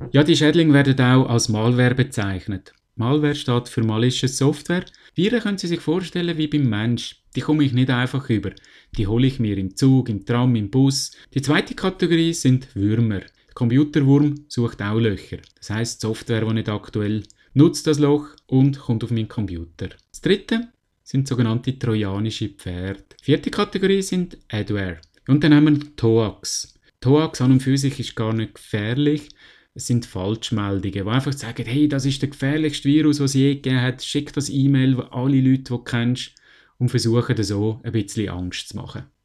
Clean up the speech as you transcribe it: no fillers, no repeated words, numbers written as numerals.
Ja, die Schädlinge werden auch als Malware bezeichnet. Malware steht für malicious Software. Viren können Sie sich vorstellen wie beim Mensch. Die komme ich nicht einfach über. Die hole ich mir im Zug, im Tram, im Bus. Die zweite Kategorie sind Würmer. Der Computerwurm sucht auch Löcher. Das heisst, die Software, die nicht aktuell nutzt das Loch und kommt auf meinen Computer. Das dritte sind sogenannte trojanische Pferde. Die vierte Kategorie sind Adware. Und dann haben wir Toax. Toax an und für sich ist gar nicht gefährlich. Es sind Falschmeldungen, die einfach sagen, hey, das ist der gefährlichste Virus, den es je gegeben hat. Schick das E-Mail an alle Leute, die du kennst und versuchen so ein bisschen Angst zu machen.